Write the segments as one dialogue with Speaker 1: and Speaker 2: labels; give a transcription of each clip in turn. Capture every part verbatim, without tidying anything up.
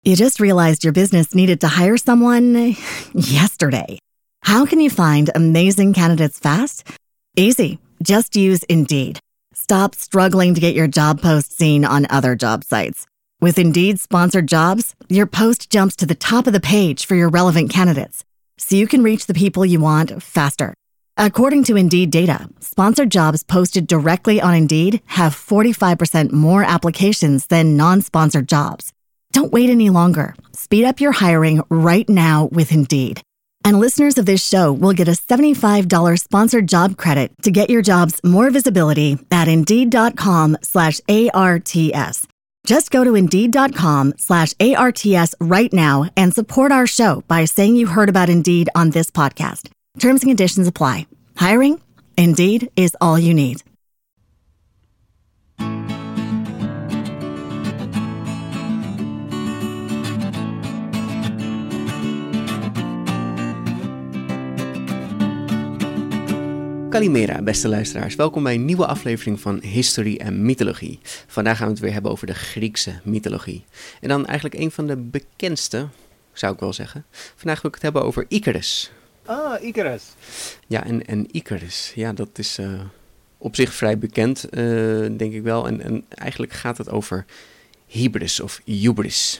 Speaker 1: You just realized your business needed to hire someone yesterday. How can you find amazing candidates fast? Easy. Just use Indeed. Stop struggling to get your job post seen on other job sites. With Indeed sponsored jobs, your post jumps to the top of the page for your relevant candidates, so you can reach the people you want faster. According to Indeed data, sponsored jobs posted directly on Indeed have forty-five percent more applications than non-sponsored jobs. Don't wait any longer. Speed up your hiring right now with Indeed. And listeners of this show will get a seventy-five dollars sponsored job credit to get your jobs more visibility at Indeed.com slash ARTS. Just go to Indeed.com slash ARTS right now and support our show by saying you heard about Indeed on this podcast. Terms and conditions apply. Hiring? Indeed is all you need.
Speaker 2: Kalimera, beste luisteraars. Welkom bij een nieuwe aflevering van Historie en Mythologie. Vandaag gaan we het weer hebben over de Griekse mythologie. En dan eigenlijk een van de bekendste, zou ik wel zeggen. Vandaag wil ik het hebben over Icarus.
Speaker 3: Ah, Icarus.
Speaker 2: Ja, en, en Icarus, ja, dat is uh, op zich vrij bekend, uh, denk ik wel. En, en eigenlijk gaat het over hybris of hubris.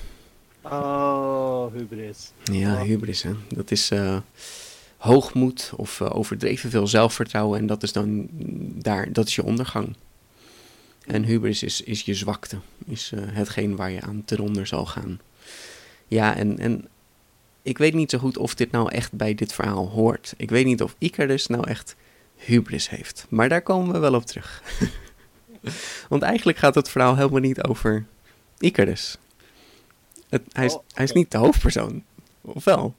Speaker 3: Oh, hubris.
Speaker 2: Ja, hubris, hè. Dat is... Uh, hoogmoed of uh, overdreven veel zelfvertrouwen en dat is dan daar, dat is je ondergang. En hubris is, is je zwakte, is uh, hetgeen waar je aan ten onder zal gaan. Ja, en, en ik weet niet zo goed of dit nou echt bij dit verhaal hoort. Ik weet niet of Icarus nou echt hubris heeft, maar daar komen we wel op terug. Want eigenlijk gaat het verhaal helemaal niet over Icarus. Het, hij, is,
Speaker 3: oh, okay.
Speaker 2: hij is niet de hoofdpersoon, of wel?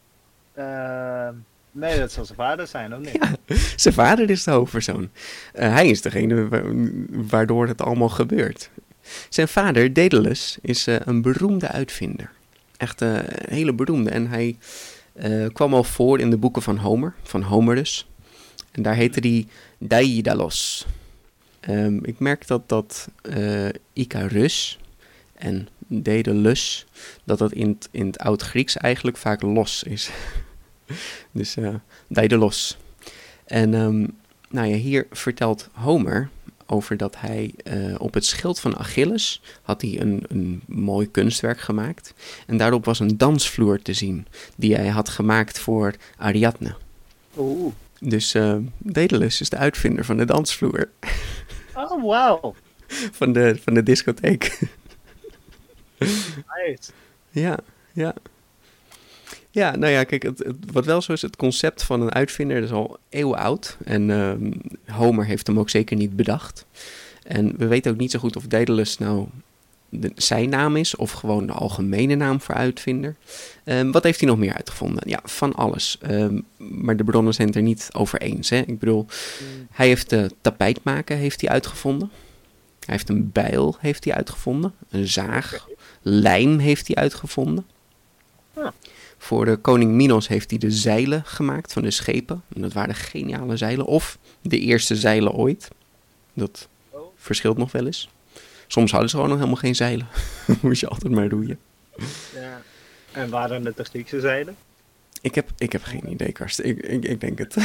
Speaker 3: Uh, nee, dat zal zijn vader zijn, of niet?
Speaker 2: Ja, zijn vader is de hoofdpersoon. Uh, hij is degene wa- waardoor het allemaal gebeurt. Zijn vader, Daedalus, is uh, een beroemde uitvinder. Echt uh, een hele beroemde. En hij uh, kwam al voor in de boeken van Homer, van Homer dus. En daar heette hij Daidalos. Um, ik merk dat dat uh, Icarus en Daedalus, dat dat in het, in het Oud-Grieks eigenlijk vaak los is. Dus uh, Daedalus. En um, nou ja, hier vertelt Homer over dat hij uh, op het schild van Achilles had hij een, een mooi kunstwerk gemaakt. En daarop was een dansvloer te zien die hij had gemaakt voor Ariadne.
Speaker 3: Oeh.
Speaker 2: Dus uh, Daedalus is de uitvinder van de dansvloer.
Speaker 3: Oh, wauw.
Speaker 2: van, de, van de discotheek.
Speaker 3: Nice.
Speaker 2: Ja, ja. Ja, nou ja, kijk, het, het, wat wel zo is, het concept van een uitvinder, dat is al eeuwen oud. En uh, Homer heeft hem ook zeker niet bedacht. En we weten ook niet zo goed of Daedalus nou de, zijn naam is, of gewoon de algemene naam voor uitvinder. Um, wat heeft hij nog meer uitgevonden? Ja, van alles. Um, maar de bronnen zijn het er niet over eens, hè. Ik bedoel, mm. hij heeft de tapijt maken, heeft hij uitgevonden. Hij heeft een bijl, heeft hij uitgevonden. Een zaag, okay. Lijm heeft hij uitgevonden. Ja. Voor de koning Minos heeft hij de zeilen gemaakt van de schepen. En dat waren geniale zeilen. Of de eerste zeilen ooit. Dat oh. verschilt nog wel eens. Soms hadden ze gewoon nog helemaal geen zeilen. Moest je altijd maar roeien.
Speaker 3: Ja. En waren het de Griekse zeilen?
Speaker 2: Ik heb, ik heb geen idee, Karsten. Ik, ik, ik denk het.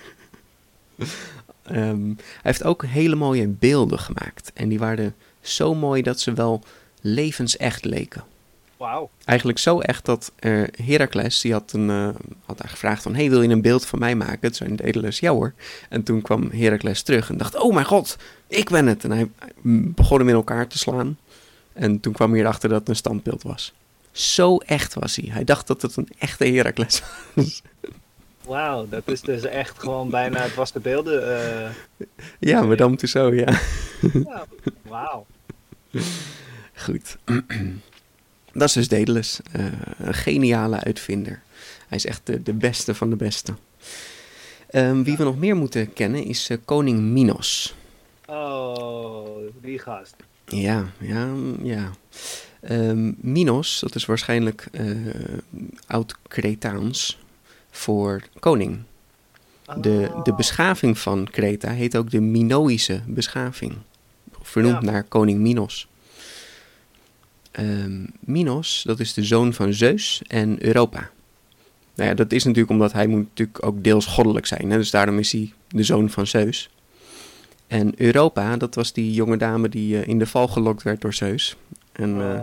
Speaker 2: um, hij heeft ook hele mooie beelden gemaakt. En die waren zo mooi dat ze wel levensecht leken.
Speaker 3: Wauw.
Speaker 2: Eigenlijk zo echt dat uh, Heracles, die had, een, uh, had haar gevraagd van, hey, wil je een beeld van mij maken? Het zijn Daedalus, ja hoor. En toen kwam Heracles terug en dacht, oh mijn god, ik ben het. En hij begon hem in elkaar te slaan. En toen kwam hij erachter dat het een standbeeld was. Zo echt was hij. Hij dacht dat het een echte Heracles was.
Speaker 3: Wauw, dat is dus echt gewoon bijna, het was de beelden. Uh...
Speaker 2: Ja, Madame Tussauds, ja.
Speaker 3: Ja, wauw.
Speaker 2: Goed. Dat is dus Daedalus, uh, een geniale uitvinder. Hij is echt de, de beste van de beste. Um, wie we nog meer moeten kennen is uh, koning Minos.
Speaker 3: Oh, die gast.
Speaker 2: Ja, ja, ja. Um, Minos, dat is waarschijnlijk uh, oud-Cretaans voor koning. De, de beschaving van Kreta heet ook de Minoïsche beschaving. Vernoemd ja. naar koning Minos. um, Minos, dat is de zoon van Zeus en Europa. Nou ja, dat is natuurlijk omdat hij moet natuurlijk ook deels goddelijk zijn. Hè? Dus daarom is hij de zoon van Zeus. En Europa, dat was die jonge dame die uh, in de val gelokt werd door Zeus. En, uh,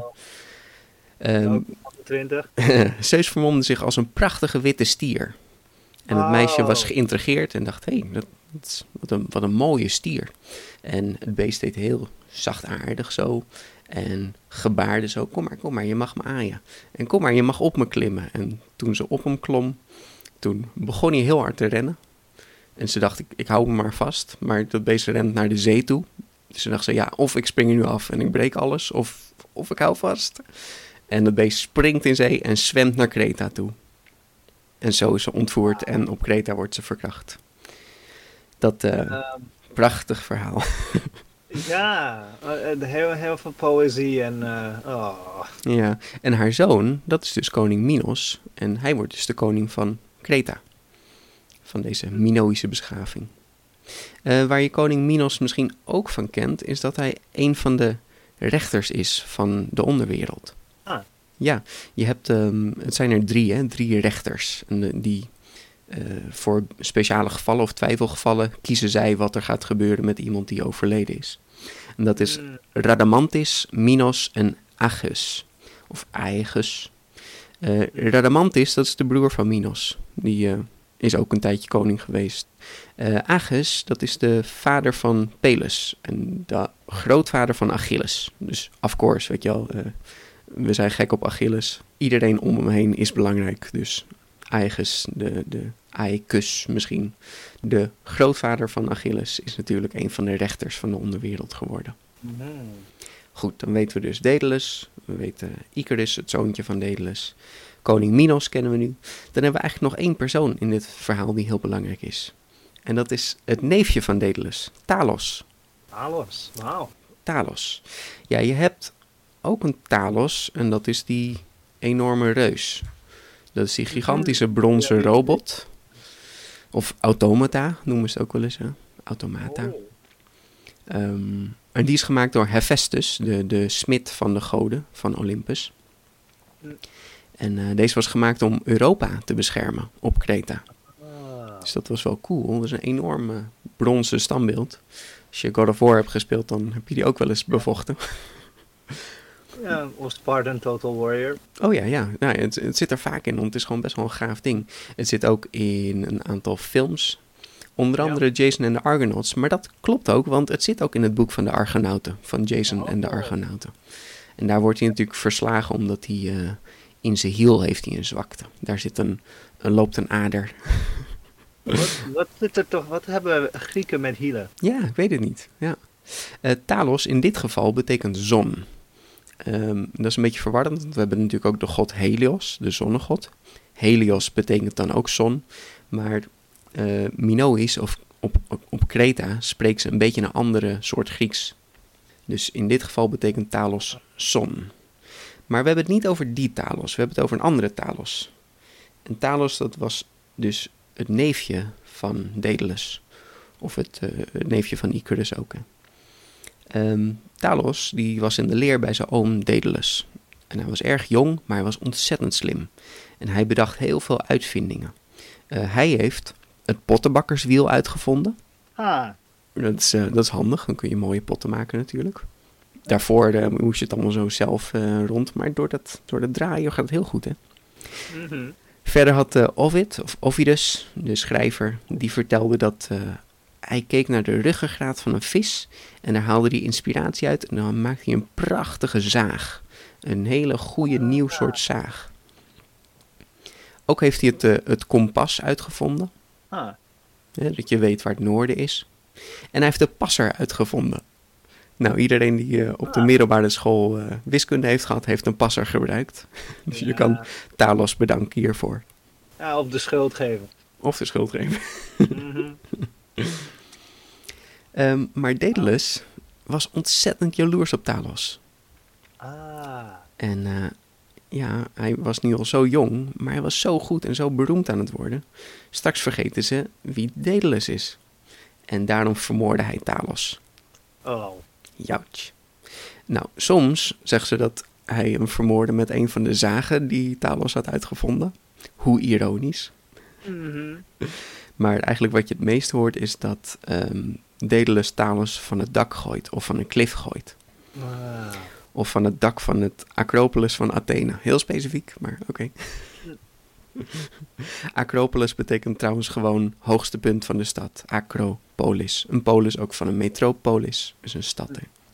Speaker 2: um,
Speaker 3: twintig.
Speaker 2: Zeus vermomde zich als een prachtige witte stier. En het meisje was geïntrigeerd en dacht, hé, hey, dat, dat is, wat, een, wat een mooie stier. En het beest deed heel zachtaardig zo. En gebaarde zo, kom maar, kom maar, je mag me aaien. En kom maar, je mag op me klimmen. En toen ze op hem klom, toen begon hij heel hard te rennen. En ze dacht, ik, ik hou hem maar vast. Maar dat beest rent naar de zee toe. Dus ze dacht ze, ja, of ik spring er nu af en ik breek alles, of, of ik hou vast. En het beest springt in zee en zwemt naar Kreta toe. En zo is ze ontvoerd en op Kreta wordt ze verkracht. Dat uh, um, prachtig verhaal.
Speaker 3: Ja, uh, heel, heel veel poëzie en... Uh, oh.
Speaker 2: Ja, en haar zoon, dat is dus koning Minos. En hij wordt dus de koning van Kreta. Van deze Minoïsche beschaving. Uh, waar je koning Minos misschien ook van kent, is dat hij een van de rechters is van de onderwereld.
Speaker 3: Ah.
Speaker 2: Ja, je hebt, um, het zijn er drie, hè, drie rechters. En die uh, voor speciale gevallen of twijfelgevallen kiezen zij wat er gaat gebeuren met iemand die overleden is. En dat is Radamantis, Minos en Aegus. Of Aegus. Uh, Radamantis, dat is de broer van Minos. Die uh, is ook een tijdje koning geweest. Uh, Aegus, dat is de vader van Peles. En de grootvader van Achilles. Dus of course, weet je wel... Uh, we zijn gek op Achilles. Iedereen om hem heen is belangrijk. Dus Aegus, de, de Aegus misschien. De grootvader van Achilles is natuurlijk een van de rechters van de onderwereld geworden. Mm. Goed, dan weten we dus Daedalus. We weten Icarus, het zoontje van Daedalus. Koning Minos kennen we nu. Dan hebben we eigenlijk nog één persoon in dit verhaal die heel belangrijk is. En dat is het neefje van Daedalus, Talos.
Speaker 3: Talos, wauw.
Speaker 2: Talos. Ja, je hebt... ook een Talos, en dat is die enorme reus. Dat is die gigantische bronzen robot. Of automata, noemen ze het ook wel eens. Hè? Automata. Oh. Um, en die is gemaakt door Hephaestus, de, de smid van de goden van Olympus. Mm. En uh, deze was gemaakt om Europa te beschermen op Kreta. Ah. Dus dat was wel cool. Dat is een enorm uh, bronzen standbeeld. Als je God of War hebt gespeeld, dan heb je die ook wel eens bevochten.
Speaker 3: Ja, of Spartan Total Warrior.
Speaker 2: Oh ja, ja. Nou, het, het zit er vaak in, want het is gewoon best wel een gaaf ding. Het zit ook in een aantal films. Onder andere ja. Jason en de Argonauts. Maar dat klopt ook, want het zit ook in het boek van de Argonauten. Van Jason oh. en de Argonauten. En daar wordt hij natuurlijk verslagen omdat hij uh, in zijn hiel heeft hij een zwakte. Daar zit een, een loopt een ader.
Speaker 3: Wat, wat zit er toch? Wat hebben Grieken met hielen?
Speaker 2: Ja, ik weet het niet. Ja. Uh, Talos in dit geval betekent zon. Um, dat is een beetje verwarrend, want we hebben natuurlijk ook de god Helios, de zonnegod. Helios betekent dan ook zon, maar uh, Minoïs of op, op, op Kreta spreekt ze een beetje een andere soort Grieks. Dus in dit geval betekent Talos zon. Maar we hebben het niet over die Talos, we hebben het over een andere Talos. En Talos, dat was dus het neefje van Daedalus, of het, uh, het neefje van Icarus ook. Hè. Um, Talos die was in de leer bij zijn oom Daedalus. En hij was erg jong, maar hij was ontzettend slim. En hij bedacht heel veel uitvindingen. Uh, hij heeft het pottenbakkerswiel uitgevonden.
Speaker 3: Ah.
Speaker 2: Dat is, uh, dat is handig, dan kun je mooie potten maken natuurlijk. Daarvoor uh, moest je het allemaal zo zelf uh, rond, maar door dat, door dat draaien gaat het heel goed, hè. Mm-hmm. Verder had uh, Ovid, of Ovidus, de schrijver, die vertelde dat... Uh, Hij keek naar de ruggengraat van een vis en daar haalde hij inspiratie uit en dan maakte hij een prachtige zaag. Een hele goede nieuw soort zaag. Ook heeft hij het, uh, het kompas uitgevonden. Ah. Ja, dat je weet waar het noorden is. En hij heeft de passer uitgevonden. Nou, iedereen die uh, op de middelbare school uh, wiskunde heeft gehad, heeft een passer gebruikt. Dus ja. Je kan Talos bedanken hiervoor.
Speaker 3: Ja, of de schuld geven.
Speaker 2: Of de schuld geven. Mm-hmm. Um, maar Daedalus was ontzettend jaloers op Talos. Ah. En uh, ja, hij was nu al zo jong, maar hij was zo goed en zo beroemd aan het worden. Straks vergeten ze wie Daedalus is. En daarom vermoordde hij Talos.
Speaker 3: Oh.
Speaker 2: Jouch. Nou, soms zeggen ze dat hij hem vermoordde met een van de zagen die Talos had uitgevonden. Hoe ironisch.
Speaker 3: Mm-hmm.
Speaker 2: Maar eigenlijk wat je het meest hoort is dat um, Daedalus Talos van het dak gooit of van een klif gooit.
Speaker 3: Wow.
Speaker 2: Of van het dak van het Acropolis van Athene. Heel specifiek, maar oké. Okay. Acropolis betekent trouwens gewoon hoogste punt van de stad. Acropolis. Een polis ook van een metropolis. Dus een stad.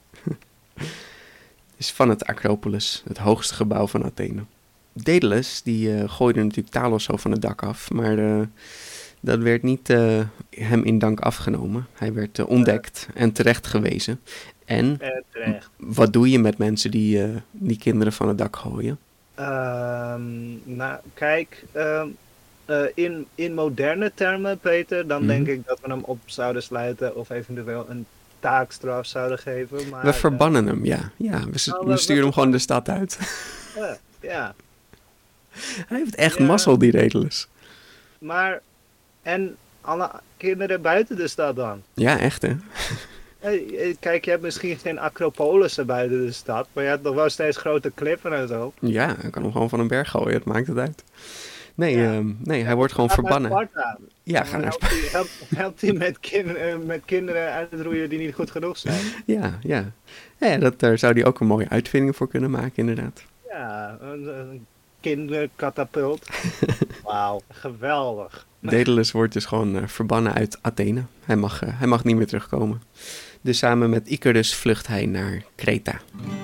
Speaker 2: Dus van het Acropolis, het hoogste gebouw van Athene. Daedalus, die uh, gooide natuurlijk Talos zo van het dak af. Maar uh, dat werd niet uh, hem in dank afgenomen. Hij werd uh, ontdekt en terecht gewezen. En
Speaker 3: Eh, terecht.
Speaker 2: wat doe je met mensen die, uh, die kinderen van het dak gooien?
Speaker 3: Um, nou, kijk, um, uh, in, in moderne termen, Peter, dan
Speaker 2: Mm-hmm.
Speaker 3: denk ik dat we hem op zouden sluiten of eventueel een taakstraf zouden geven. Maar,
Speaker 2: We verbannen hem, ja. ja we, s-
Speaker 3: Oh,
Speaker 2: we
Speaker 3: we-
Speaker 2: sturen
Speaker 3: we-
Speaker 2: hem gewoon de stad uit.
Speaker 3: uh, uh, ja,
Speaker 2: Hij heeft echt
Speaker 3: Ja.
Speaker 2: mazzel, die Daedalus.
Speaker 3: maar en alle kinderen buiten de stad dan?
Speaker 2: Ja, echt hè.
Speaker 3: Hey, eh, kijk, je hebt misschien geen Acropolissen buiten de stad, maar je hebt nog wel steeds grote kliffen en zo.
Speaker 2: Ja, hij kan hem gewoon van een berg gooien, het maakt het uit. Nee,
Speaker 3: Ja.
Speaker 2: ehm, nee hij wordt gewoon
Speaker 3: Ga naar
Speaker 2: verbannen.
Speaker 3: Sparta.
Speaker 2: Ja,
Speaker 3: Dan
Speaker 2: ga naar
Speaker 3: helpt hij- helpt, helpt hij met, kin- eh, met kinderen uitroeien die niet goed genoeg zijn.
Speaker 2: Ja, ja. ja dat, daar zou hij ook een mooie uitvinding voor kunnen maken, inderdaad.
Speaker 3: Ja, een, een kinderkatapult. Wauw, geweldig.
Speaker 2: Daedalus wordt dus gewoon uh, verbannen uit Athene. Hij mag, uh, hij mag niet meer terugkomen. Dus samen met Icarus vlucht hij naar Kreta.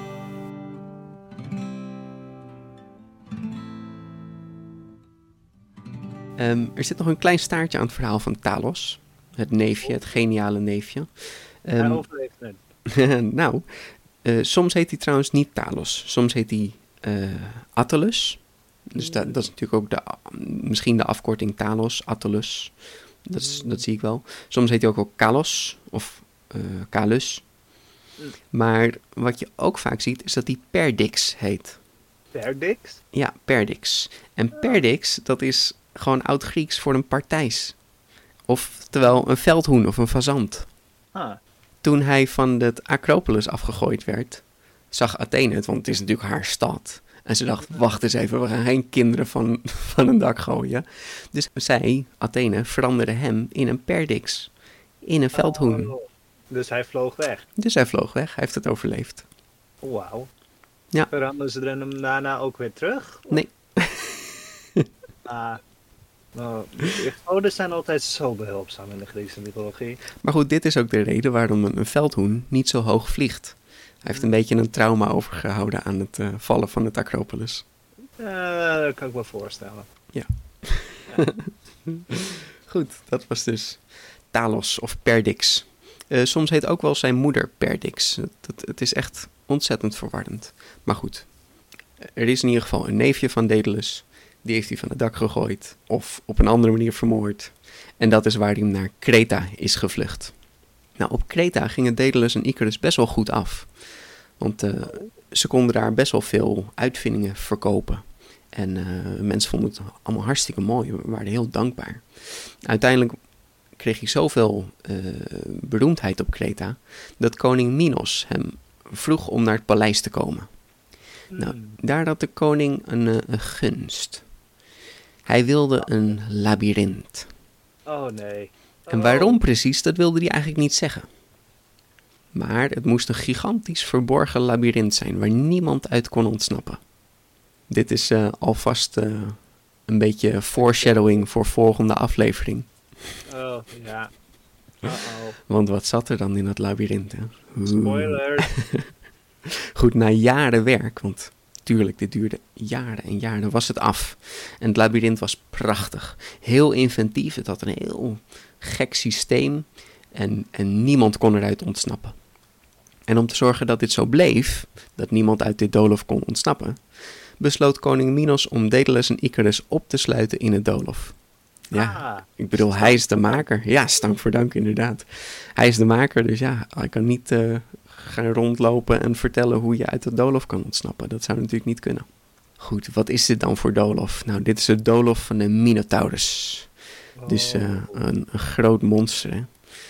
Speaker 2: Um, er zit nog een klein staartje aan het verhaal van Talos. Het neefje, het geniale neefje.
Speaker 3: Hij
Speaker 2: Um,
Speaker 3: overleeft het.
Speaker 2: nou, uh, soms heet hij trouwens niet Talos. Soms heet hij uh, Attalus. Dus dat, dat is natuurlijk ook de, misschien de afkorting Talos, Attalus. Dat, is, dat zie ik wel. Soms heet hij ook wel Kalos of uh, Kalus. Maar wat je ook vaak ziet, is dat hij Perdix heet.
Speaker 3: Perdix?
Speaker 2: Ja, Perdix. En Perdix, dat is gewoon oud-Grieks voor een partijs. Oftewel een veldhoen of een fazant.
Speaker 3: Ah.
Speaker 2: Toen hij van het Acropolis afgegooid werd, zag Athene het, want het is natuurlijk haar stad. En ze dacht, wacht eens even, we gaan geen kinderen van, van een dak gooien. Dus zij, Athene, veranderde hem in een Perdix. In een veldhoen.
Speaker 3: Oh, dus hij vloog weg.
Speaker 2: Dus hij vloog weg, hij heeft het overleefd.
Speaker 3: Wauw.
Speaker 2: Ja.
Speaker 3: Veranderen ze hem daarna ook weer terug?
Speaker 2: Nee.
Speaker 3: Ah. Oh, de goden zijn altijd zo behulpzaam in de Griekse mythologie.
Speaker 2: Maar goed, dit is ook de reden waarom een, een veldhoen niet zo hoog vliegt. Hij heeft een beetje een trauma overgehouden aan het uh, vallen van het Acropolis.
Speaker 3: Uh, dat kan ik me voorstellen.
Speaker 2: Ja. ja. Goed, dat was dus Talos of Perdix. Uh, soms heet ook wel zijn moeder Perdix. Het, het, het is echt ontzettend verwarrend. Maar goed, er is in ieder geval een neefje van Daedalus. Die heeft hij van het dak gegooid of op een andere manier vermoord. En dat is waar hij naar Kreta is gevlucht. Nou, op Kreta gingen Daedalus en Icarus best wel goed af. Want uh, ze konden daar best wel veel uitvindingen verkopen. En uh, mensen vonden het allemaal hartstikke mooi. We waren heel dankbaar. Uiteindelijk kreeg hij zoveel uh, beroemdheid op Kreta, dat koning Minos hem vroeg om naar het paleis te komen. Hmm. Nou, daar had de koning een, uh, een gunst. Hij wilde een labyrint.
Speaker 3: Oh nee. Oh.
Speaker 2: En waarom precies, dat wilde hij eigenlijk niet zeggen. Maar het moest een gigantisch verborgen labyrint zijn, waar niemand uit kon ontsnappen. Dit is uh, alvast uh, een beetje foreshadowing voor volgende aflevering.
Speaker 3: Oh, ja. Uh-oh.
Speaker 2: Want wat zat er dan in dat labyrint? Hè?
Speaker 3: Spoiler.
Speaker 2: Goed, na jaren werk, want tuurlijk, dit duurde jaren en jaren, was het af. En het labyrint was prachtig. Heel inventief, het had een heel gek systeem en, en niemand kon eruit ontsnappen. En om te zorgen dat dit zo bleef, dat niemand uit dit doolhof kon ontsnappen, besloot koning Minos om Daedalus en Icarus op te sluiten in het doolhof. Ja,
Speaker 3: Ah,
Speaker 2: ik bedoel, hij is de maker. Ja, stank voor dank inderdaad. Hij is de maker, dus ja, hij kan niet uh, gaan rondlopen en vertellen hoe je uit het doolhof kan ontsnappen. Dat zou natuurlijk niet kunnen. Goed, wat is dit dan voor doolhof? Nou, dit is het doolhof van de Minotaurus.
Speaker 3: oh.
Speaker 2: Dus uh, een, een groot monster, hè?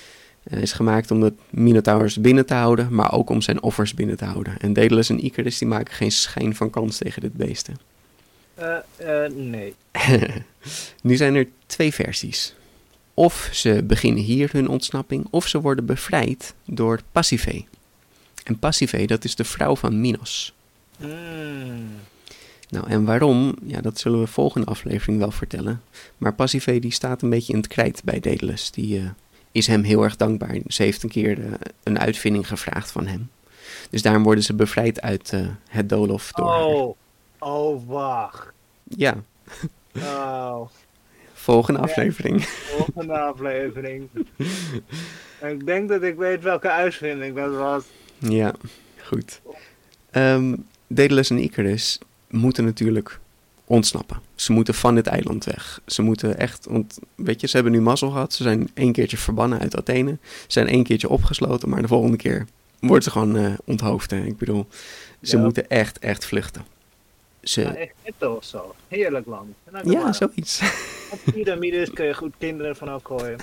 Speaker 2: Hij is gemaakt om de Minotaurus binnen te houden, maar ook om zijn offers binnen te houden. En Daedalus en Icarus die maken geen schijn van kans tegen dit beesten.
Speaker 3: Uh, uh, nee.
Speaker 2: Nu zijn er twee versies. Of ze beginnen hier hun ontsnapping, of ze worden bevrijd door Pasiphae. En Pasiphae, dat is de vrouw van Minos.
Speaker 3: Mm.
Speaker 2: Nou, en waarom? Ja, dat zullen we volgende aflevering wel vertellen. Maar Pasiphae die staat een beetje in het krijt bij Daedalus. Die uh, is hem heel erg dankbaar. Ze heeft een keer uh, een uitvinding gevraagd van hem. Dus daarom worden ze bevrijd uit uh, het doolhof door haar.
Speaker 3: Oh, oh, wacht.
Speaker 2: Ja.
Speaker 3: Oh.
Speaker 2: Volgende aflevering.
Speaker 3: Volgende aflevering. Ik denk dat ik weet welke uitvinding dat was.
Speaker 2: Ja, goed. Um, Daedalus en Icarus moeten natuurlijk ontsnappen. Ze moeten van dit eiland weg. Ze moeten echt, want weet je, ze hebben nu mazzel gehad. Ze zijn één keertje verbannen uit Athene. Ze zijn één keertje opgesloten, maar de volgende keer worden ze gewoon uh, onthoofd. Hè? Ik bedoel, ze
Speaker 3: Ja.
Speaker 2: moeten echt, echt vluchten. Ze...
Speaker 3: Ja, echt netto of zo. Heerlijk lang. En dan
Speaker 2: Ja,
Speaker 3: maar.
Speaker 2: zoiets.
Speaker 3: Op piramides kun je goed kinderen van afgooien.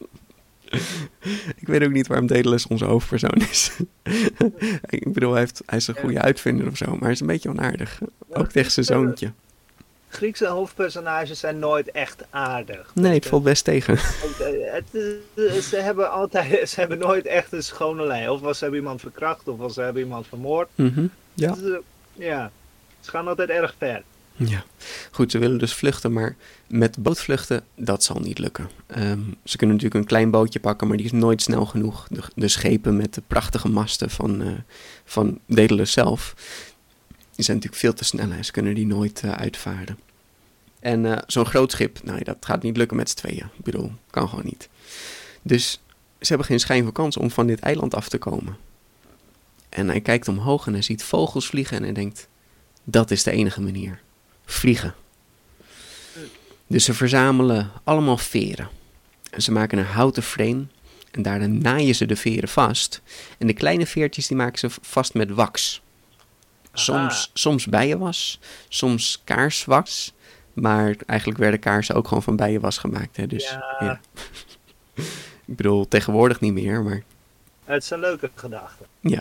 Speaker 2: Ik weet ook niet waarom Daedalus onze hoofdpersoon is. Ik bedoel, hij, heeft, hij is een goede uitvinder of zo, maar hij is een beetje onaardig. Ook tegen zijn zoontje.
Speaker 3: Griekse hoofdpersonages zijn nooit echt aardig.
Speaker 2: Nee, het valt best tegen.
Speaker 3: Het, het, ze hebben altijd, ze hebben nooit echt een schone lijn. Of was ze hebben iemand verkracht, of was ze hebben iemand vermoord.
Speaker 2: Mm-hmm. Ja.
Speaker 3: Dus, ja, ze gaan altijd erg ver.
Speaker 2: Ja, goed, ze willen dus vluchten, maar met bootvluchten, dat zal niet lukken. Um, ze kunnen natuurlijk een klein bootje pakken, maar die is nooit snel genoeg. De, de schepen met de prachtige masten van, uh, van Daedalus zelf, die zijn natuurlijk veel te snel en ze kunnen die nooit uh, uitvaren. En uh, zo'n groot schip, nou, dat gaat niet lukken met z'n tweeën. Ik bedoel, kan gewoon niet. Dus ze hebben geen schijn van kans om van dit eiland af te komen. En hij kijkt omhoog en hij ziet vogels vliegen en hij denkt, dat is de enige manier. Vliegen. Dus ze verzamelen allemaal veren. En ze maken een houten frame. En daarna naaien ze de veren vast. En de kleine veertjes die maken ze vast met wax. Soms, soms bijenwas. Soms kaarswas. Maar eigenlijk werden kaarsen ook gewoon van bijenwas gemaakt. Hè? Dus,
Speaker 3: Ja.
Speaker 2: ja. Ik bedoel, tegenwoordig niet meer. Maar
Speaker 3: Het is een leuke gedachte.
Speaker 2: ja.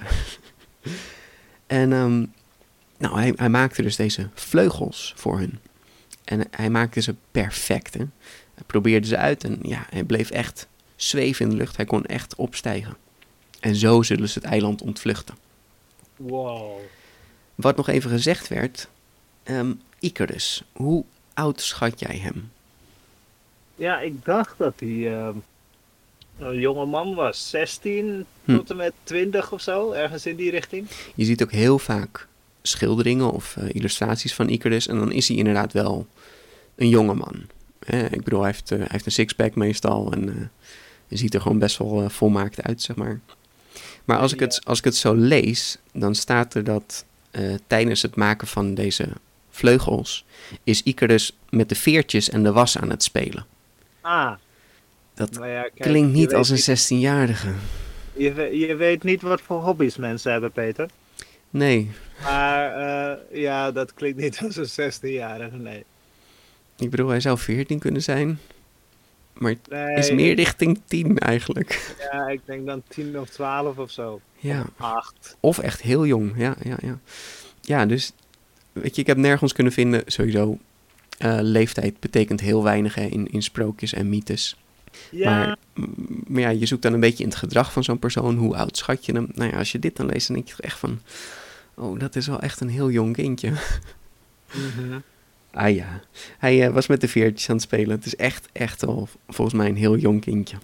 Speaker 2: En um, nou, hij, hij maakte dus deze vleugels voor hun. En hij maakte ze perfect. Hè? Hij probeerde ze uit en ja, hij bleef echt zweven in de lucht. Hij kon echt opstijgen. En zo zullen ze het eiland ontvluchten.
Speaker 3: Wow.
Speaker 2: Wat nog even gezegd werd. Um, Icarus, hoe oud schat jij hem?
Speaker 3: Ja, ik dacht dat hij uh, een jonge man was. zestien
Speaker 2: Hm.
Speaker 3: tot en met twintig of zo. Ergens in die richting.
Speaker 2: Je ziet ook heel vaak schilderingen of uh, illustraties van Icarus. En dan is hij inderdaad wel een jonge man. Eh, ik bedoel, hij heeft, uh, hij heeft een sixpack meestal. En uh, hij ziet er gewoon best wel uh, volmaakt uit, zeg maar. Maar als ik, het, als ik het zo lees, dan staat er dat uh, tijdens het maken van deze vleugels is Icarus met de veertjes en de was aan het spelen.
Speaker 3: Ah.
Speaker 2: Dat
Speaker 3: Maar ja, kijk,
Speaker 2: klinkt
Speaker 3: je
Speaker 2: niet
Speaker 3: weet
Speaker 2: als een zestienjarige.
Speaker 3: Je, we- je weet niet wat voor hobby's mensen hebben, Peter.
Speaker 2: Nee,
Speaker 3: Maar uh, ja, dat klinkt niet als een zestienjarige, nee.
Speaker 2: ik bedoel, hij zou veertien kunnen zijn. Maar het
Speaker 3: nee.
Speaker 2: is meer richting tien eigenlijk.
Speaker 3: Ja, ik denk dan tien of twaalf of zo.
Speaker 2: Ja,
Speaker 3: acht.
Speaker 2: of echt heel jong. Ja, ja, ja. Ja, dus weet je, ik heb nergens kunnen vinden, sowieso, uh, leeftijd betekent heel weinig hè, in, in sprookjes en mythes.
Speaker 3: Ja,
Speaker 2: Maar, maar ja, je zoekt dan een beetje in het gedrag van zo'n persoon. Hoe oud schat je hem? Nou ja, als je dit dan leest, dan denk je toch echt van, oh, dat is wel echt een heel jong kindje.
Speaker 3: mhm.
Speaker 2: Ah ja, hij uh, was met de veertjes aan het spelen. Het is echt, echt wel volgens mij een heel jong kindje.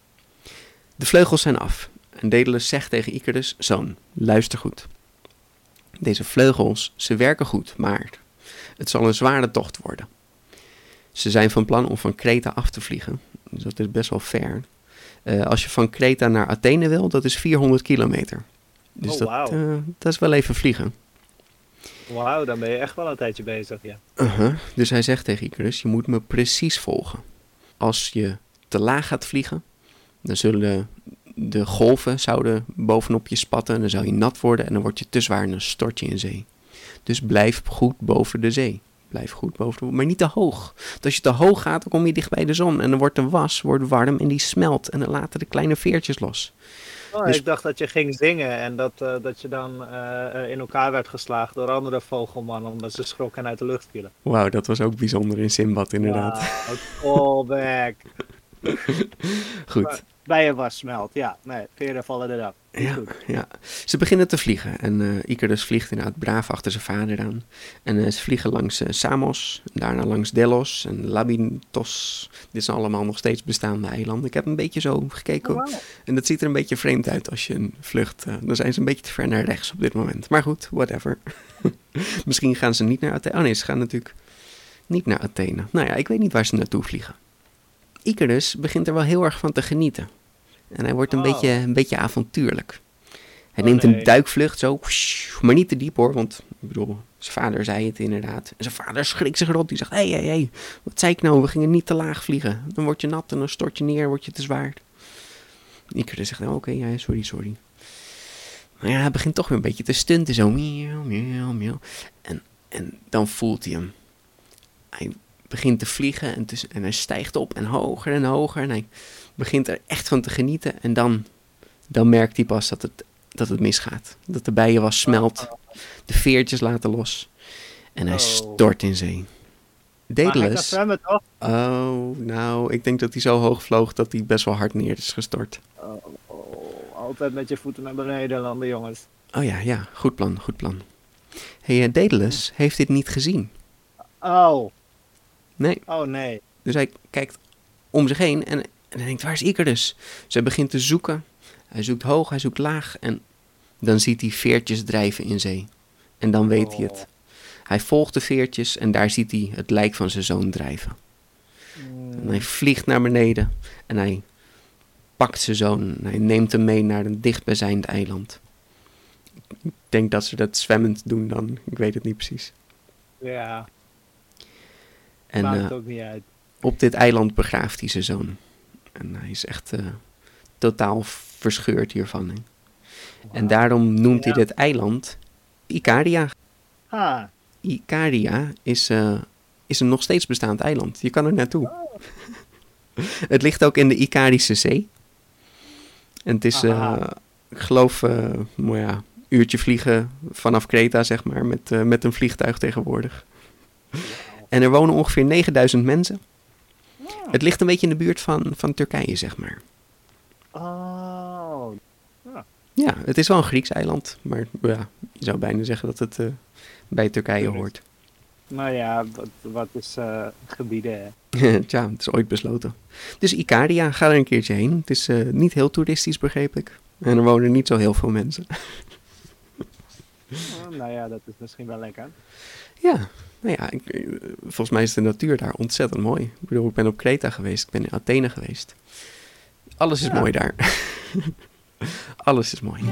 Speaker 2: De vleugels zijn af. En Daedalus zegt tegen Icarus, zoon, luister goed. Deze vleugels, ze werken goed, maar het zal een zware tocht worden. Ze zijn van plan om van Kreta af te vliegen. Dus dat is best wel ver. Uh, als je van Kreta naar Athene wil, dat is vierhonderd kilometer. Dus
Speaker 3: Oh,
Speaker 2: dat,
Speaker 3: wauw.
Speaker 2: uh, dat is wel even vliegen.
Speaker 3: Wauw, dan ben je echt wel een tijdje bezig, ja.
Speaker 2: Uh-huh. Dus hij zegt tegen Icarus, je moet me precies volgen. Als je te laag gaat vliegen, dan zullen de golven zouden bovenop je spatten. En dan zou je nat worden en dan word je te zwaar en dan stort je in zee. Dus blijf goed boven de zee. blijf goed boven de... Maar niet te hoog. Want als je te hoog gaat, dan kom je dicht bij de zon. En dan wordt de was wordt warm en die smelt. En dan laten de kleine veertjes los.
Speaker 3: Oh, dus... Ik dacht dat je ging zingen en dat, uh, dat je dan uh, in elkaar werd geslagen door andere vogelmannen omdat ze schrokken en uit de lucht vielen.
Speaker 2: Wauw, dat was ook bijzonder in Simbad inderdaad.
Speaker 3: Wow, callback.
Speaker 2: Goed.
Speaker 3: Bij was smelt, ja. Nee, veren vallen eraf.
Speaker 2: Ja, ja, ze beginnen te vliegen en uh, Icarus vliegt inderdaad braaf achter zijn vader aan. En uh, ze vliegen langs uh, Samos, daarna langs Delos en Labintos. Dit zijn allemaal nog steeds bestaande eilanden. Ik heb een beetje zo gekeken oh, wow. En dat ziet er een beetje vreemd uit als je vlucht. Uh, dan zijn ze een beetje te ver naar rechts op dit moment. Maar goed, whatever. Misschien gaan ze niet naar Athene. Oh nee, ze gaan natuurlijk niet naar Athene. Nou ja, ik weet niet waar ze naartoe vliegen. Icarus begint er wel heel erg van te genieten. En hij wordt een, oh. beetje, een beetje avontuurlijk. Hij oh, neemt nee. een duikvlucht zo, maar niet te diep hoor, want ik bedoel, zijn vader zei het inderdaad. En zijn vader schrikt zich rot, die zegt, hé, hé, hé, wat zei ik nou, we gingen niet te laag vliegen. Dan word je nat en dan stort je neer, word je te zwaar. Icarus zegt, oké, okay, ja, sorry, sorry. Maar ja, hij begint toch weer een beetje te stunten, zo, miauw, miauw, miauw. En, en dan voelt hij hem. Hij begint te vliegen en, te, en hij stijgt op en hoger en hoger en hij begint er echt van te genieten. En dan, dan merkt hij pas dat het, dat het misgaat. Dat de bijenwas smelt, de veertjes laten los en hij oh. stort in zee. Daedalus.
Speaker 3: Zwemmen, toch?
Speaker 2: Oh, nou, ik denk dat hij zo hoog vloog dat hij best wel hard neer is gestort.
Speaker 3: Oh, oh, altijd met je voeten naar beneden landen, jongens.
Speaker 2: Oh ja, ja, goed plan, goed plan. Hé, hey, Daedalus heeft dit niet gezien.
Speaker 3: Oh.
Speaker 2: Nee.
Speaker 3: Oh nee.
Speaker 2: Dus hij kijkt om zich heen en, en hij denkt, waar is Icarus? Dus hij begint te zoeken. Hij zoekt hoog, hij zoekt laag en dan ziet hij veertjes drijven in zee. En dan weet oh. hij het. Hij volgt de veertjes en daar ziet hij het lijk van zijn zoon drijven. Mm. En hij vliegt naar beneden en hij pakt zijn zoon en hij neemt hem mee naar een dichtbijzijnd eiland. Ik denk dat ze dat zwemmend doen dan, ik weet het niet precies.
Speaker 3: Ja.
Speaker 2: En
Speaker 3: maakt
Speaker 2: uh,
Speaker 3: het ook niet uit.
Speaker 2: Op dit eiland begraaft hij zijn zoon. En hij is echt uh, totaal verscheurd hiervan. Hè. Wow. En daarom noemt ja. hij dit eiland Ikaria.
Speaker 3: Ah.
Speaker 2: Ikaria is, uh, is een nog steeds bestaand eiland. Je kan er naartoe. Oh. Het ligt ook in de Ikarische Zee. En het is, uh, ik geloof, uh, nou ja, een uurtje vliegen vanaf Kreta, zeg maar, met, uh, met een vliegtuig tegenwoordig. Wow. En er wonen ongeveer negenduizend mensen. Wow. Het ligt een beetje in de buurt van, van Turkije, zeg maar.
Speaker 3: Oh.
Speaker 2: Ja. Ja, het is wel een Grieks eiland. Maar ja, je zou bijna zeggen dat het uh, bij Turkije hoort.
Speaker 3: Nou ja, wat, wat is uh, gebieden, hè?
Speaker 2: Tja, het is ooit besloten. Dus Ikaria, ga er een keertje heen. Het is uh, niet heel toeristisch, begreep ik. En er wonen niet zo heel veel mensen.
Speaker 3: Oh, nou ja, dat is misschien wel lekker.
Speaker 2: Ja, nou ja, ik, volgens mij is de natuur daar ontzettend mooi. Ik bedoel, ik ben op Kreta geweest, ik ben in Athene geweest. Alles is ja. mooi daar. Alles is mooi.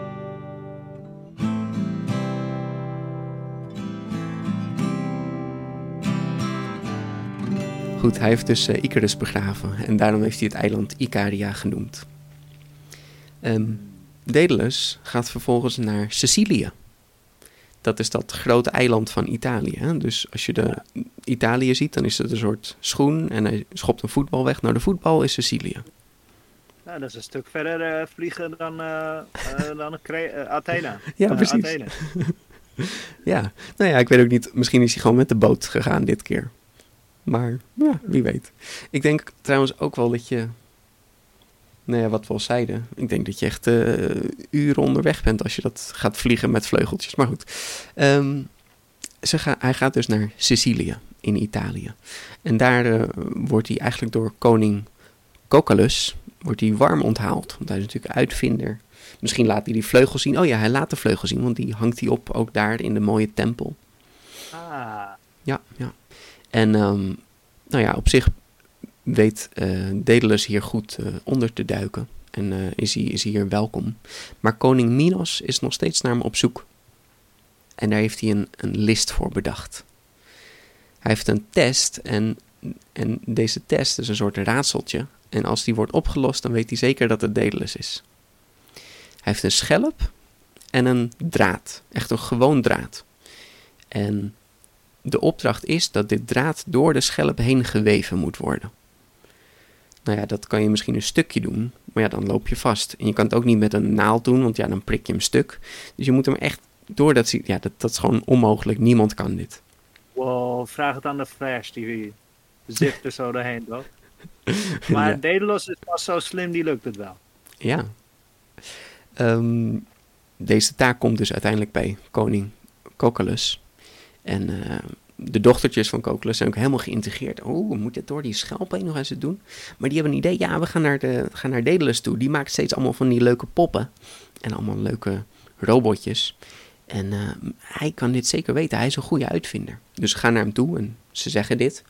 Speaker 2: Goed, hij heeft dus uh, Icarus begraven en daarom heeft hij het eiland Ikaria genoemd. Um, Daedalus gaat vervolgens naar Sicilië. Dat is dat grote eiland van Italië. Hè? Dus als je de Italië ziet, dan is het een soort schoen en hij schopt een voetbal weg. Nou, de voetbal is Sicilië.
Speaker 3: Nou, dat is een stuk verder uh, vliegen dan, uh, uh, dan Cre- uh, Athene.
Speaker 2: Ja,
Speaker 3: uh,
Speaker 2: precies.
Speaker 3: Athene.
Speaker 2: Ja, nou ja, ik weet ook niet. Misschien is hij gewoon met de boot gegaan dit keer. Maar ja, wie weet. Ik denk trouwens ook wel dat je... Nou ja, wat we al zeiden. Ik denk dat je echt uh, uren onderweg bent als je dat gaat vliegen met vleugeltjes. Maar goed. Um, ze ga, hij gaat dus naar Sicilië in Italië. En daar uh, wordt hij eigenlijk door koning Cocalus wordt hij warm onthaald. Want hij is natuurlijk uitvinder. Misschien laat hij die vleugel zien. Oh ja, hij laat de vleugel zien. Want die hangt hij op ook daar in de mooie tempel.
Speaker 3: Ah.
Speaker 2: Ja, ja. En um, nou ja, op zich weet uh, Daedalus hier goed uh, onder te duiken. En uh, is, hij, is hij hier welkom. Maar koning Minos is nog steeds naar hem op zoek. En daar heeft hij een, een list voor bedacht. Hij heeft een test en, en deze test is een soort raadseltje. En als die wordt opgelost, dan weet hij zeker dat het Daedalus is. Hij heeft een schelp en een draad. Echt een gewoon draad. En de opdracht is dat dit draad door de schelp heen geweven moet worden. Nou ja, dat kan je misschien een stukje doen, maar ja, dan loop je vast. En je kan het ook niet met een naald doen, want ja, dan prik je hem stuk. Dus je moet hem echt door dat... Ja, dat, dat is gewoon onmogelijk. Niemand kan dit.
Speaker 3: Wow, vraag het aan de Flash, die zicht er zo doorheen, toch? Maar
Speaker 2: Ja.
Speaker 3: Daedalus is pas zo slim, die lukt het wel.
Speaker 2: Ja. Um, deze taak komt dus uiteindelijk bij koning Cocalus. En uh, de dochtertjes van Cocalus zijn ook helemaal geïntegreerd. Oh, we moeten door die schelp heen nog eens het doen. Maar die hebben een idee. Ja, we gaan naar, de, gaan naar Daedalus toe. Die maakt steeds allemaal van die leuke poppen. En allemaal leuke robotjes. En uh, hij kan dit zeker weten. Hij is een goede uitvinder. Dus ze gaan naar hem toe en ze zeggen dit.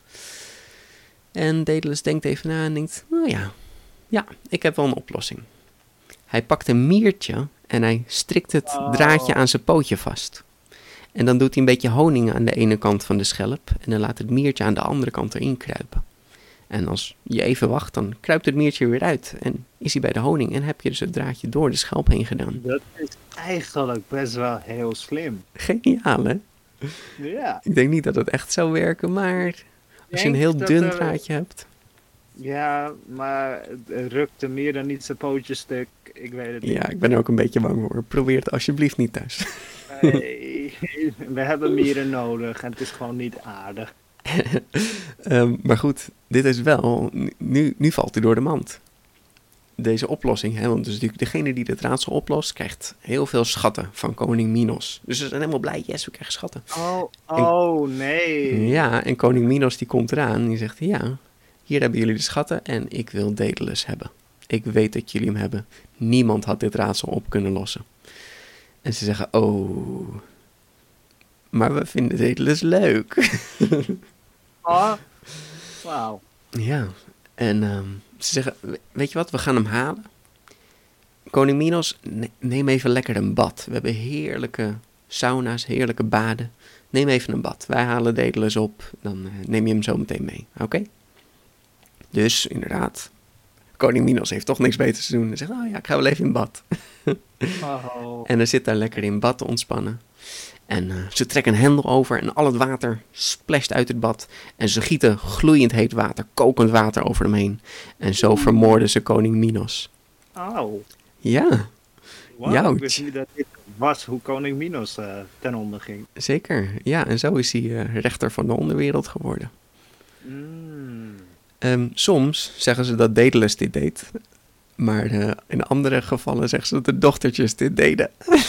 Speaker 2: En Daedalus denkt even na en denkt... Nou ja, ja, ik heb wel een oplossing. Hij pakt een miertje en hij strikt het draadje aan zijn pootje vast. En dan doet hij een beetje honing aan de ene kant van de schelp. En dan laat het miertje aan de andere kant erin kruipen. En als je even wacht, dan kruipt het miertje weer uit. En is hij bij de honing en heb je dus het draadje door de schelp heen gedaan.
Speaker 3: Dat is eigenlijk best wel heel slim.
Speaker 2: Geniaal, hè?
Speaker 3: Ja.
Speaker 2: Ik denk niet dat het echt zou werken, maar als je een heel dun
Speaker 3: er...
Speaker 2: draadje hebt...
Speaker 3: Ja, maar rukt de meer dan niet zijn pootje stuk. Ik weet het niet.
Speaker 2: Ja, ik ben er ook een beetje bang voor. Probeer het alsjeblieft niet thuis.
Speaker 3: Nee, we hebben mieren nodig en het is gewoon niet aardig.
Speaker 2: um, maar goed, dit is wel... Nu, nu valt hij door de mand. Deze oplossing, hè, want dus natuurlijk degene die dit raadsel oplost, krijgt heel veel schatten van koning Minos. Dus ze zijn helemaal blij, yes, we krijgen schatten.
Speaker 3: Oh, oh en, nee.
Speaker 2: Ja, en koning Minos die komt eraan en die zegt, ja, hier hebben jullie de schatten en ik wil Daedalus hebben. Ik weet dat jullie hem hebben. Niemand had dit raadsel op kunnen lossen. En ze zeggen, oh, maar we vinden Daedalus leuk.
Speaker 3: Oh, wauw.
Speaker 2: Ja, en um, ze zeggen, weet je wat, we gaan hem halen. Koning Minos, ne- neem even lekker een bad. We hebben heerlijke sauna's, heerlijke baden. Neem even een bad. Wij halen Daedalus op, dan uh, neem je hem zo meteen mee, oké? Okay? Dus, inderdaad, koning Minos heeft toch niks beters te doen. Hij zegt, oh ja, ik ga wel even in bad.
Speaker 3: Oh.
Speaker 2: En hij zit daar lekker in bad te ontspannen. En uh, ze trekken een hendel over en al het water splasht uit het bad. En ze gieten gloeiend heet water, kokend water over hem heen. En zo vermoorden ze koning Minos.
Speaker 3: Oh.
Speaker 2: Ja.
Speaker 3: Wow, ik wist niet dat dit was hoe koning Minos uh, ten onder ging.
Speaker 2: Zeker, ja. En zo is hij uh, rechter van de onderwereld geworden.
Speaker 3: Mm.
Speaker 2: Um, soms zeggen ze dat Daedalus dit deed. Maar uh, in andere gevallen zeggen ze dat de dochtertjes dit deden.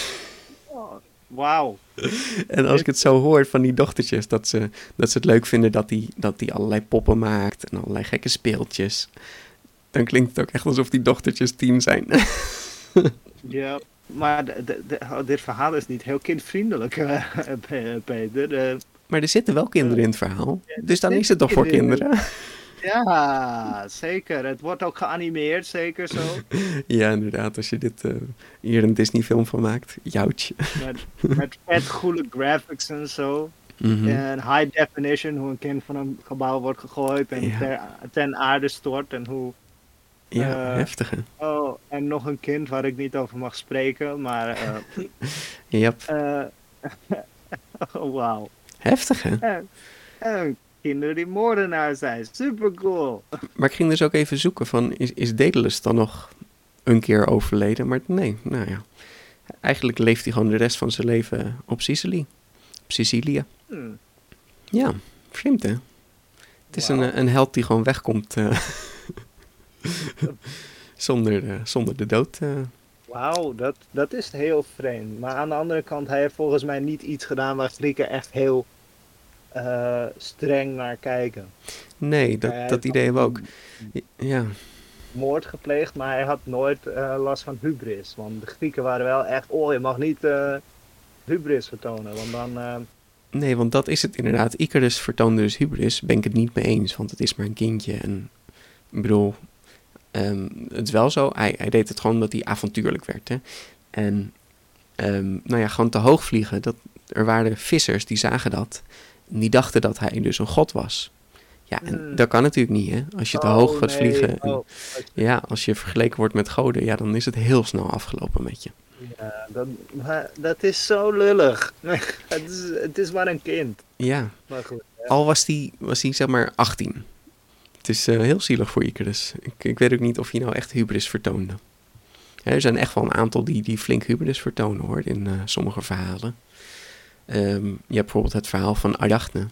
Speaker 3: Wauw.
Speaker 2: En als ik het zo hoor van die dochtertjes, dat ze, dat ze het leuk vinden dat die, dat die allerlei poppen maakt en allerlei gekke speeltjes, dan klinkt het ook echt alsof die dochtertjes team zijn.
Speaker 3: Ja, maar de, de, de, oh, dit verhaal is niet heel kindvriendelijk, uh, Peter. Uh,
Speaker 2: maar er zitten wel kinderen in het verhaal, dus dan is het toch voor kinderen?
Speaker 3: Ja, zeker. Het wordt ook geanimeerd, zeker zo.
Speaker 2: Ja, inderdaad. Als je dit uh, hier een Disney-film van maakt, joutje.
Speaker 3: Met, met vet goede graphics en zo. Mm-hmm. En high definition, hoe een kind van een gebouw wordt gegooid en ja. ter, ten aarde stort. En hoe...
Speaker 2: Ja,
Speaker 3: uh,
Speaker 2: heftig hè?
Speaker 3: Oh, en nog een kind waar ik niet over mag spreken, maar... Uh,
Speaker 2: yep.
Speaker 3: uh, oh, wauw.
Speaker 2: Heftig hè?
Speaker 3: En, en kinderen die moordenaar zijn, super cool.
Speaker 2: Maar ik ging dus ook even zoeken van, is, is Daedalus dan nog een keer overleden? Maar nee, nou ja. Eigenlijk leeft hij gewoon de rest van zijn leven op Sicilië. Op Sicilië.
Speaker 3: Hmm.
Speaker 2: Ja, vreemd hè? Het is wow. een, een held die gewoon wegkomt uh, zonder, uh, zonder de dood. Uh.
Speaker 3: Wauw, dat, dat is heel vreemd. Maar aan de andere kant, hij heeft volgens mij niet iets gedaan waar Grieken echt heel uh, streng naar kijken.
Speaker 2: Nee, dat, dat idee hebben we ook. Ja.
Speaker 3: Moord gepleegd, maar hij had nooit uh, last van hubris. Want de Grieken waren wel echt, oh je mag niet uh, hubris vertonen, want dan... Uh...
Speaker 2: Nee, want dat is het inderdaad. Icarus vertoonde dus hubris, ben ik het niet mee eens, want het is maar een kindje. En ik bedoel, um, het is wel zo, hij, hij deed het gewoon omdat hij avontuurlijk werd. Hè? En um, nou ja, gewoon te hoog vliegen, dat, er waren vissers die zagen dat. En die dachten dat hij dus een god was. Ja, en
Speaker 3: Hmm.
Speaker 2: dat kan natuurlijk niet, hè. Als je te
Speaker 3: Oh,
Speaker 2: hoog gaat
Speaker 3: nee.
Speaker 2: vliegen... en-
Speaker 3: Oh,
Speaker 2: ja, als je vergeleken wordt met goden... ja, dan is het heel snel afgelopen met je.
Speaker 3: ja, dat, maar dat is zo lullig. het, is, het is maar een kind.
Speaker 2: Ja,
Speaker 3: Maar goed. hè.
Speaker 2: al was die, was die zeg maar achttien. Het is eh, heel zielig voor Icarus. Ik, ik weet ook niet of hij nou echt hubris vertoonde. Ja, er zijn echt wel een aantal die, die flink hubris vertonen, hoor, in uh, sommige verhalen. Um, je hebt bijvoorbeeld het verhaal van Arachne.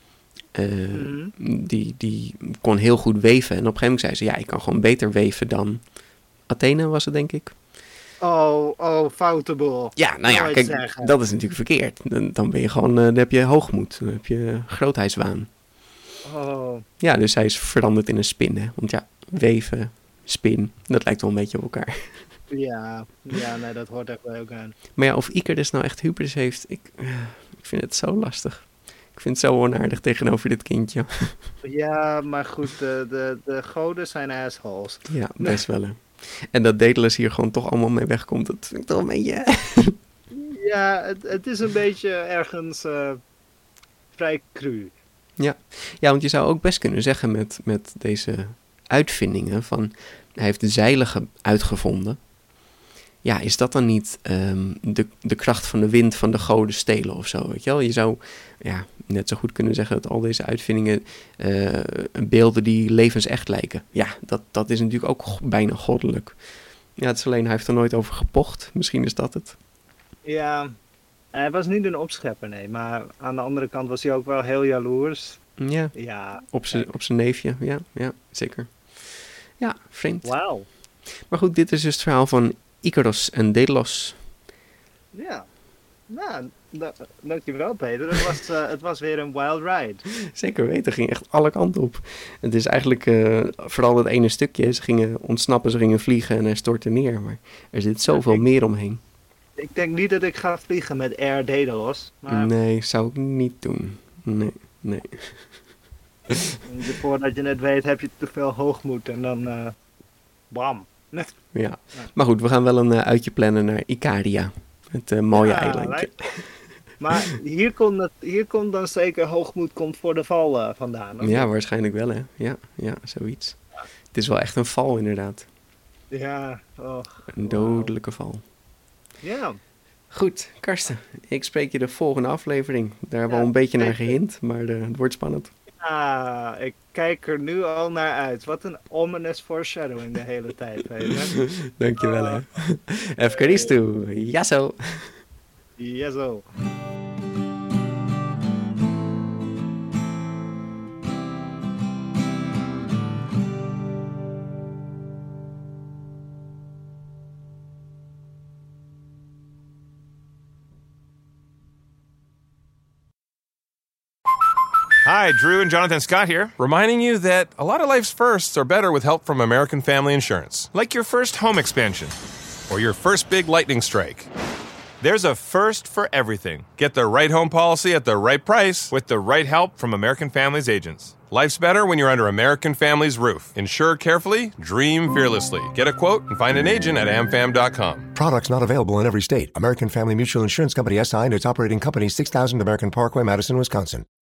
Speaker 2: Uh, mm-hmm. die, die kon heel goed weven. En op een gegeven moment zei ze, ja, ik kan gewoon beter weven dan Athene, was het, denk ik.
Speaker 3: Oh, oh, foutable.
Speaker 2: Ja, nou ja, kijk, zeggen. Dat is natuurlijk verkeerd. Dan, dan ben je gewoon, uh, dan heb je hoogmoed. Dan heb je grootheidswaan.
Speaker 3: Oh.
Speaker 2: Ja, dus hij is veranderd in een spin, hè. Want ja, weven, spin, dat lijkt wel een beetje op elkaar.
Speaker 3: Ja, ja, nee, dat hoort echt wel ook aan.
Speaker 2: Maar ja, of Icarus nou echt hubris heeft, ik, uh, ik vind het zo lastig. Ik vind het zo onaardig tegenover dit kindje.
Speaker 3: Ja, maar goed, de, de, de goden zijn assholes.
Speaker 2: Ja, best wel, hè. En dat Daedalus hier gewoon toch allemaal mee wegkomt, dat vind ik toch een beetje...
Speaker 3: Ja, het, het is een beetje ergens uh, vrij cru.
Speaker 2: Ja. ja, want je zou ook best kunnen zeggen met, met deze uitvindingen van... Hij heeft de zeilen ge- uitgevonden. Ja, is dat dan niet um, de, de kracht van de wind van de goden stelen of zo, weet je wel? Je zou ja, net zo goed kunnen zeggen dat al deze uitvindingen uh, beelden die levensecht lijken. Ja, dat, dat is natuurlijk ook go- bijna goddelijk. Ja, het is alleen, hij heeft er nooit over gepocht. Misschien is dat het.
Speaker 3: Ja, hij was niet een opschepper, nee. Maar aan de andere kant was hij ook wel heel jaloers.
Speaker 2: Ja,
Speaker 3: ja
Speaker 2: op zijn op zijn neefje. Ja, ja, zeker. Ja, vreemd.
Speaker 3: Wauw.
Speaker 2: Maar goed, dit is dus het verhaal van Icarus en Daedalus.
Speaker 3: Ja, nou, da- dankjewel Peter. Het was, uh, het was weer een wild ride.
Speaker 2: Zeker weten, ging echt alle kanten op. Het is eigenlijk uh, vooral dat ene stukje. Ze gingen ontsnappen, ze gingen vliegen en hij stortte neer. Maar er zit zoveel ja, ik, meer omheen.
Speaker 3: Ik denk niet dat ik ga vliegen met Air Daedalus. Maar...
Speaker 2: Nee, zou ik niet doen. Nee, nee.
Speaker 3: Voordat je het weet heb je te veel hoogmoed en dan uh, bam.
Speaker 2: Ja. ja, maar goed, we gaan wel een uh, uitje plannen naar Ikaria. Het uh, mooie ja, eilandje.
Speaker 3: Maar hier komt, het, hier komt dan zeker hoogmoed komt voor de val uh, vandaan.
Speaker 2: Ja, waarschijnlijk wel, hè. Ja, ja zoiets. Ja. Het is wel echt een val, inderdaad.
Speaker 3: Ja. Oh,
Speaker 2: een dodelijke wow. val.
Speaker 3: Ja.
Speaker 2: Goed, Karsten. Ik spreek je de volgende aflevering. Daar hebben we ja, al een beetje naar gehint, maar uh, het wordt spannend.
Speaker 3: Ah, ik kijk er nu al naar uit. Wat een ominous foreshadowing de hele tijd. Hè?
Speaker 2: Dankjewel, hè. Evkaristo. Ja zo.
Speaker 3: Ja zo.
Speaker 4: Hi, Drew and Jonathan Scott here, reminding you that a lot of life's firsts are better with help from American Family Insurance. Like your first home expansion or your first big lightning strike. There's a first for everything. Get the right home policy at the right price with the right help from American Family's agents. Life's better when you're under American Family's roof. Insure carefully, dream fearlessly. Get a quote and find an agent at am fam dot com.
Speaker 5: Products not available in every state. American Family Mutual Insurance Company S I and its operating company, six thousand American Parkway, Madison, Wisconsin.